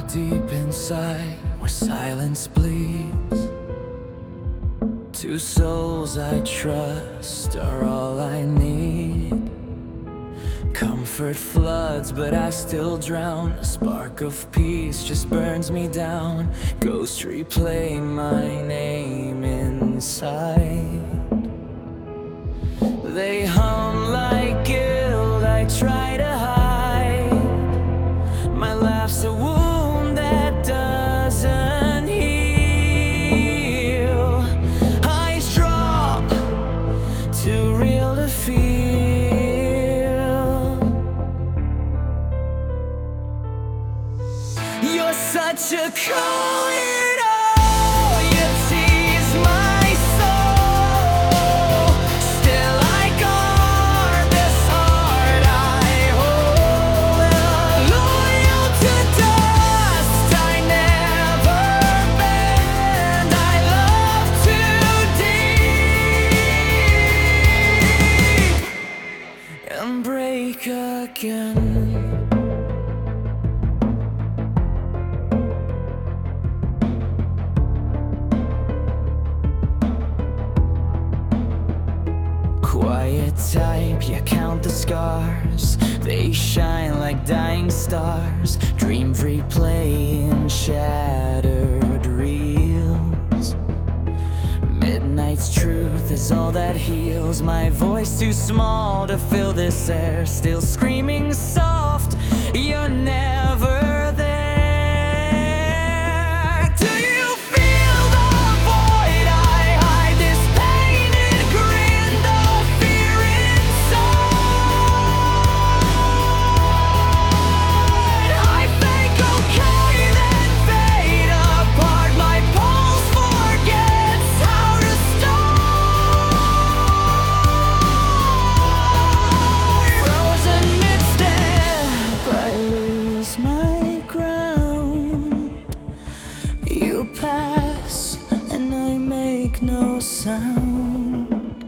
deep inside, where silence bleeds. Two souls I trust are all I need. Comfort floods, but I still drown. A spark of peace just burns me down. Ghosts replay my name inside. They hum like guilt I try to hide. My laugh's a wound that doesn't heal. Eyes drop, too real to feel. You're such a call-it-all. You tease my soul. Still I guard this heart I hold. Loyal to dust, I never bend. I love too deep and break again. Quiet type, you count the scars. They shine like dying stars. Dream replay in shattered reels. Midnight's truth is all that heals. My voice too small to fill this air. Still screaming soft, you're never there. Do you feel the void I hide? This painted grin, the fear inside. I fake okay, then fade apart. My pulse forgets how to start. Frozen mid-step, I lose my ground. You pass, and I make no sound.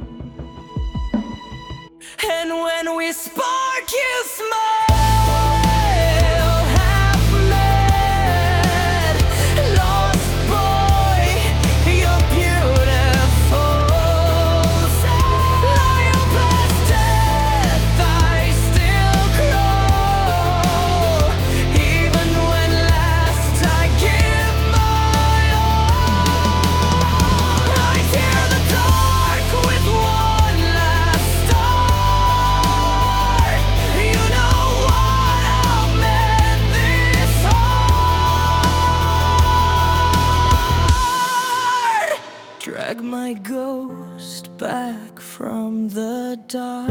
And when we spark, you smile. Half mad, lost boy, you're beautiful. Loyal past death, I still crawl. Even when last I give my all. I tear the dark with one last start. You know what I'll mend this heart. Drag my ghost back from the dark.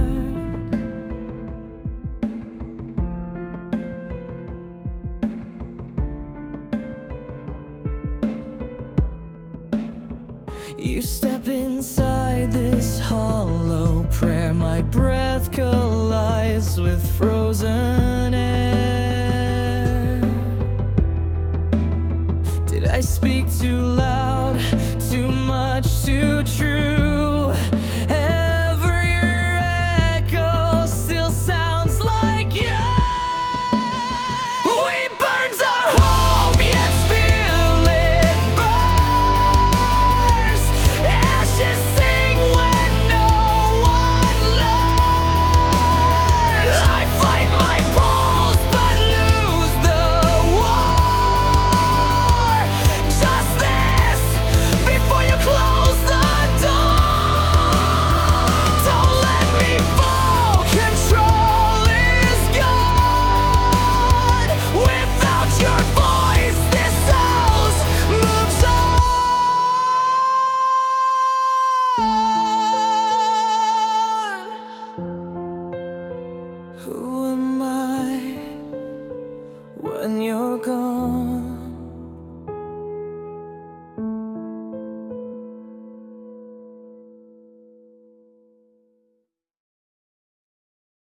You step inside this hollow prayer. My breath collides with frozen air. Did I speak too loud, too much, too true?